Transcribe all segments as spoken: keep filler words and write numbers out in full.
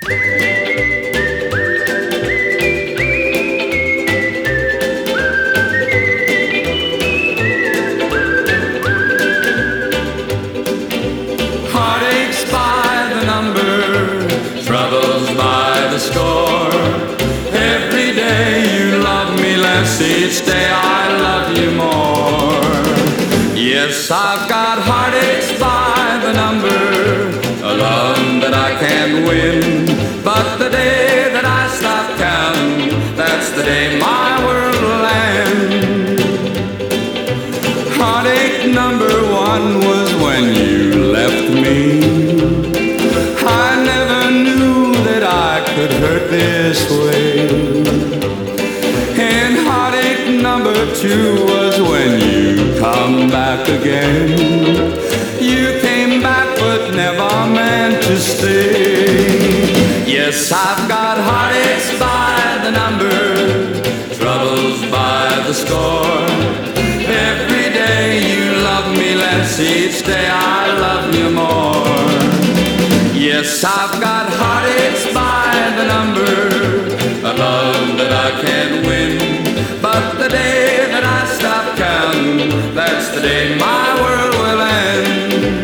Heartaches by the number, troubles by the score. Every day you love me less, each day I love you more. Yes, I've got heartaches by the number, a love that I can't win. But the day that I stop counting, that's the day my world will end. Heartache number one was when you left me. I never knew that I could hurt this way. And heartache number two was when you come back again. You came back but never meant to stay. Yes, I've got heartaches by the number, troubles by the score. Every day you love me less, each day I love you more. Yes, I've got heartaches by the number, a love that I can't win. But the day that I stop counting, that's the day my world will end.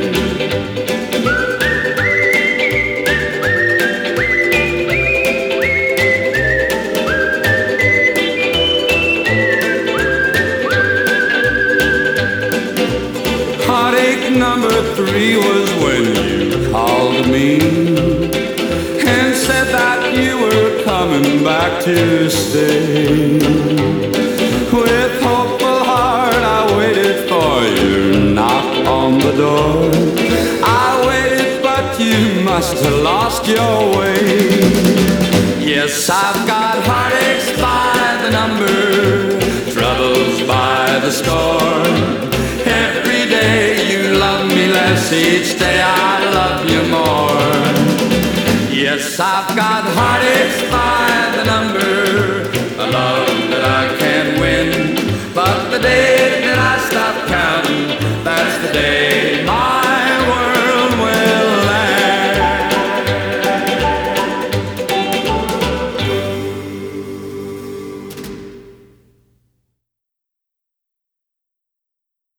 Heartache number three was when you called me and said that you were coming back to stay. With hopeful heart I waited for you, knock on the door. I waited but you must have lost your way. Yes, I've got heartaches by the number, troubles by the score. Every day you love me less, each day I love you more. Yes, I've got heartaches by